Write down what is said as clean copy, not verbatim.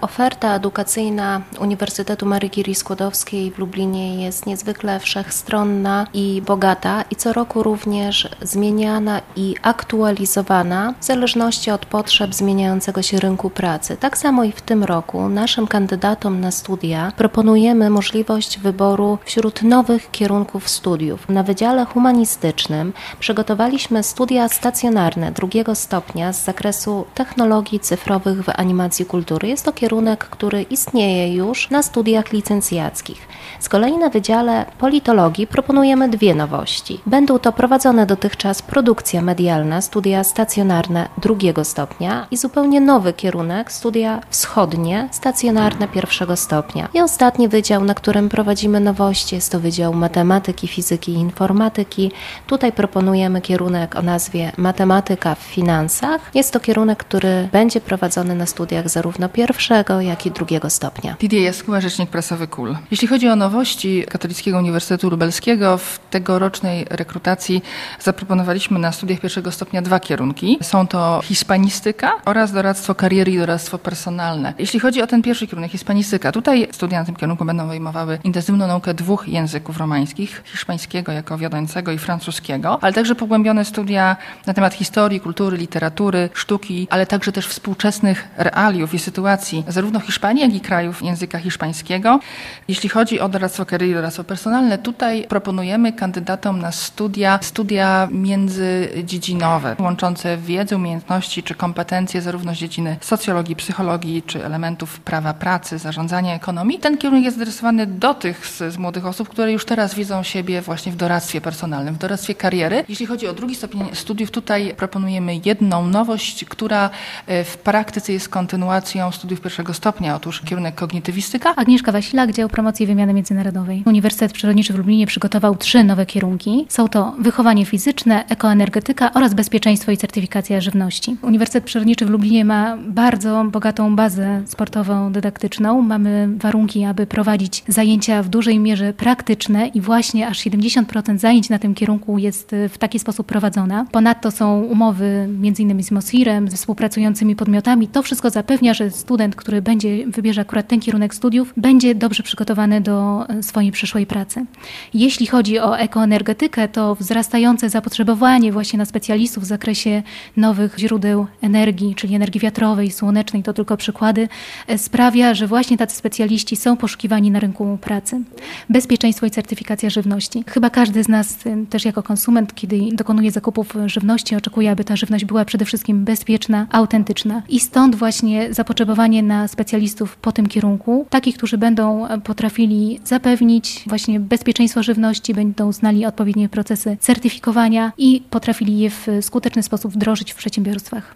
Oferta edukacyjna Uniwersytetu Marii Curie Skłodowskiej w Lublinie jest niezwykle wszechstronna i bogata i co roku również zmieniana i aktualizowana w zależności od potrzeb zmieniającego się rynku pracy. Tak samo i w tym roku naszym kandydatom na studia proponujemy możliwość wyboru wśród nowych kierunków studiów. Na Wydziale Humanistycznym przygotowaliśmy studia stacjonarne drugiego stopnia z zakresu technologii cyfrowych w animacji kultury. Jest to kierunek, który istnieje już na studiach licencjackich. Z kolei na Wydziale Politologii proponujemy dwie nowości. Będą to prowadzone dotychczas produkcja medialna, studia stacjonarne drugiego stopnia i zupełnie nowy kierunek, studia wschodnie, stacjonarne pierwszego stopnia. I ostatni wydział, na którym prowadzimy nowości, jest to Wydział Matematyki, Fizyki i Informatyki. Tutaj proponujemy kierunek o nazwie Matematyka w finansach. Jest to kierunek, który będzie prowadzony na studiach zarówno pierwszego, jak i drugiego stopnia. Lidia Jaskuła, rzecznik prasowy KUL. Jeśli chodzi o nowości Katolickiego Uniwersytetu Lubelskiego, w tegorocznej rekrutacji zaproponowaliśmy na studiach pierwszego stopnia dwa kierunki. Są to hiszpanistyka oraz doradztwo kariery i doradztwo personalne. Jeśli chodzi o ten pierwszy kierunek, hiszpanistyka, tutaj studia na tym kierunku będą obejmowały intensywną naukę dwóch języków romańskich, hiszpańskiego jako wiodącego i francuskiego, ale także pogłębione studia na temat historii, kultury, literatury, sztuki, ale także też współczesnych realiów i sytuacji zarówno Hiszpanii, jak i krajów języka hiszpańskiego. Jeśli chodzi o doradztwo kariery i doradztwo personalne, tutaj proponujemy kandydatom na studia międzydziedzinowe, łączące wiedzę, umiejętności czy kompetencje zarówno z dziedziny socjologii, psychologii czy elementów prawa pracy, zarządzania ekonomii. Ten kierunek jest adresowany do tych z młodych osób, które już teraz widzą siebie właśnie w doradztwie personalnym, w doradztwie kariery. Jeśli chodzi o drugi stopień studiów, tutaj proponujemy jedną nowość, która w praktyce jest kontynuacją studiów pierwszego stopnia. Otóż kierunek kognitywistyka. Agnieszka Wasilak, Dział Promocji i Wymiany Międzynarodowej. Uniwersytet Przyrodniczy w Lublinie przygotował 3 nowe kierunki. Są to wychowanie fizyczne, ekoenergetyka oraz bezpieczeństwo i certyfikacja żywności. Uniwersytet Przyrodniczy w Lublinie ma bardzo bogatą bazę sportową, dydaktyczną. Mamy warunki, aby prowadzić zajęcia w dużej mierze praktyczne i właśnie aż 70% zajęć na tym kierunku jest w taki sposób prowadzona. Ponadto są umowy m.in. z MOSIR-em, ze współpracującymi podmiotami. To wszystko zapewnia, że student, który wybierze akurat ten kierunek studiów, będzie dobrze przygotowany do swojej przyszłej pracy. Jeśli chodzi o ekoenergetykę, to wzrastające zapotrzebowanie właśnie na specjalistów w zakresie nowych źródeł energii, czyli energii wiatrowej, słonecznej, to tylko przykłady, sprawia, że właśnie tacy specjaliści są poszukiwani na rynku pracy. Bezpieczeństwo i certyfikacja żywności. Chyba każdy z nas też jako konsument, kiedy dokonuje zakupów żywności, oczekuje, aby ta żywność była przede wszystkim bezpieczna, autentyczna. I stąd właśnie zapotrzebowanie na specjalistów po tym kierunku, takich, którzy będą potrafili zapewnić właśnie bezpieczeństwo żywności, będą znali odpowiednie procesy certyfikowania i potrafili je w skuteczny sposób wdrożyć w przedsiębiorstwach.